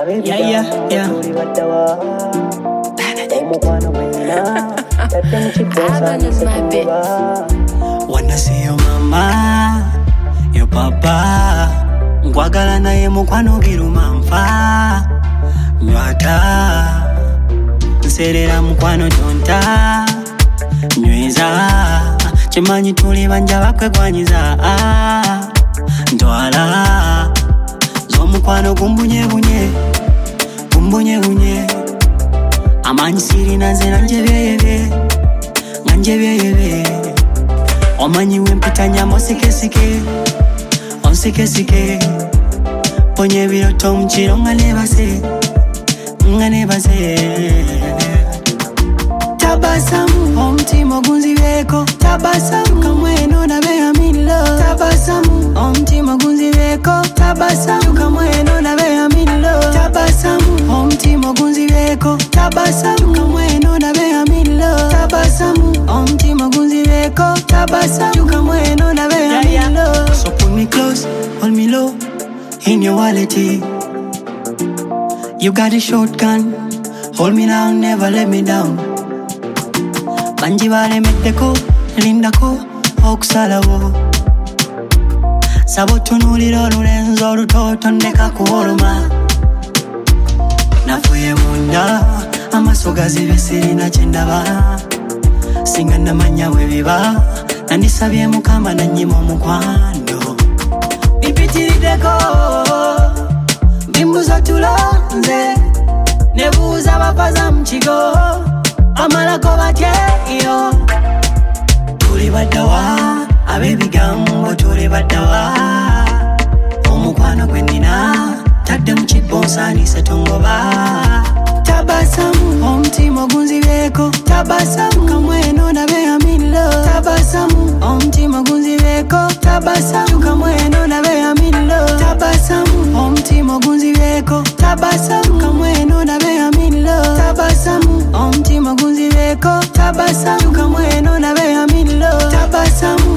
Yeah. Heaven is my bitch. Wanna see your mama, your papa. Ngwagala naye mukwano girumamfa. Nywata nserera mukwano tonta. Nyweza chimanyi tuli banja bakwegwanyiza. Ntwala z'omukwano gumbunye amanyi sirina nze nanjebyeyebe omanyi wempitanya mosikesike onsikesike ponye ebiroto mukiro nga nebaze tabasamu omutima ogunzibeko tabasamu kamweno nabe amilo tabasamu omutima ogunzibeko tabasamu kamweno nabe amilo tabasamu omutima ogunzibeko tabasamu kamweno nabe amilo tabasamu omutima ogunzibeko tabasamu kamweno nabe amilo. So pull me close, hold me low in your wallet. You got a shotgun, hold me now, never let me down. Banji vale metteko, lindako, okusalawo. Sabotunulira olulenzo olutoto ndeka kuwoloma. Nafuye munda, amaso gazibe sirina kyendaba. Singa namanya webiba, nandisabye Mukama nannyima omukwano. Bipitirideko, bimbuza tulonze, nebuuza bapaza mukigo. Amalako batyeyo tuli baddawa abebigambo tuli baddawa omukwano gwe nnina tadde mu kibbo nsaanise tongoba tabasamu omutima ogunzibeko tabasamu kamweno nabe amilo tabasamu omutima ogunzibeko tabasamu kamweno nabe amilo tabasamu omutima ogunzibeko tabasamu kamweno nabe amilo tabasamu omutima ogunzibeko tabasamu kamweno nabe amilo tabasamu